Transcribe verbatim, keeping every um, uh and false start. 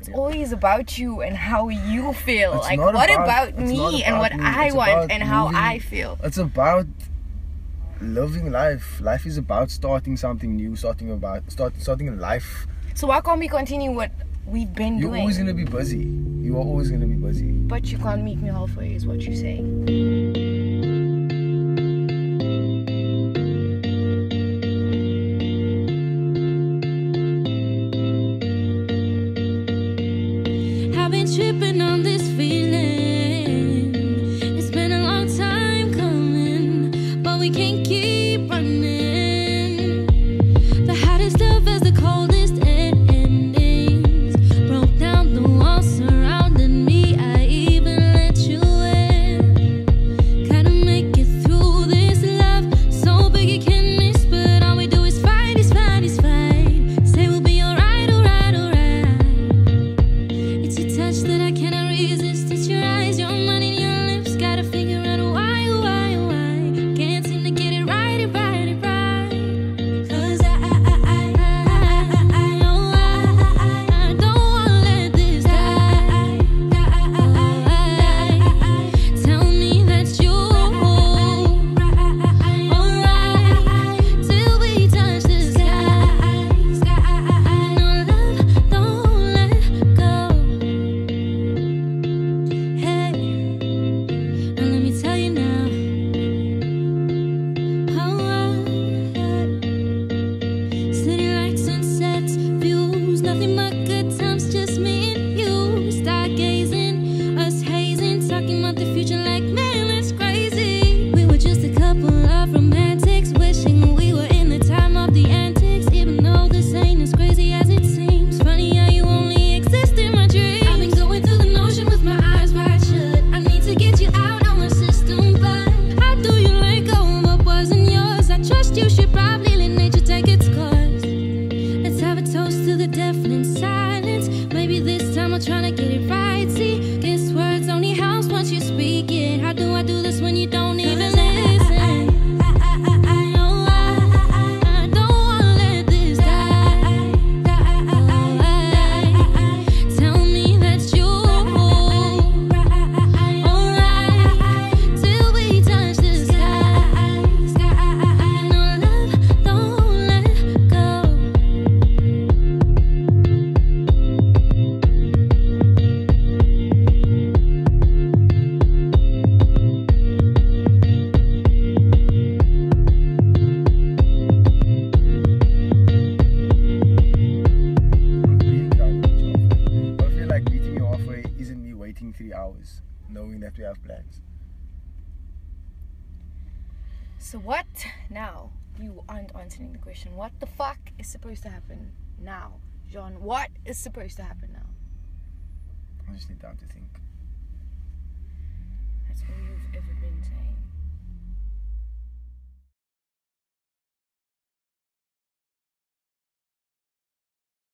it's yeah. always about you and how you feel. It's like, what about, about me and what me. I it's want and how moving, I feel? It's about living life. Life is about starting something new, starting about start, starting a life. So why can't we continue what we've been You're doing? You're always going to be busy. You are always going to be busy. But you can't meet me halfway is what you're saying. Tripping on this feeling. It's been a long time coming, but we can't keep running. The hottest love has the coldest endings. Broke down the walls surrounding me. I even let you in. Gotta make it through this love. So big you can't miss, but all we do is fight, is fight, is fight. Say we'll be alright, alright, alright. It's your touch that I cannot resist. It's your eyes, your money, and your lips. Gotta figure out why, why, why. Can't seem to get it right, it right, it right. Cause I, I, I, I, I, I, oh, I, I don't wanna let this die. Tell me that you alright till we touch the sky. No love, don't let go. Hey, now let me tell you now. Oh, city lights, sunsets, views, nothing but good times, just me and you. Stargazing, us hazing, talking about the future like, man, that's crazy. We were just a couple of romantics, wishing we were in the time of the antics. Even though this ain't as crazy as it seems. Funny how you only exist in my dreams. I've been going through the notion with my eyes wide shut. I need to get you out of my system, but how do you let go of what wasn't yours? I trust you should probably let nature take its course. Let's have a toast to the deafening silence. Maybe this time I'll try to get it right. See, guess words only helps once you speak it. How do I do this when you don't even listen? I don't wanna let this die. Tell me that you alright till we touch the sky. No love, don't let go. I've been trying to meet you halfway. But I feel like meeting you halfway isn't me waiting three hours, knowing that we have plans. So what now? You aren't answering the question. What the fuck is supposed to happen now? John, what is supposed to happen now? I just need time to think. That's all you've ever been saying.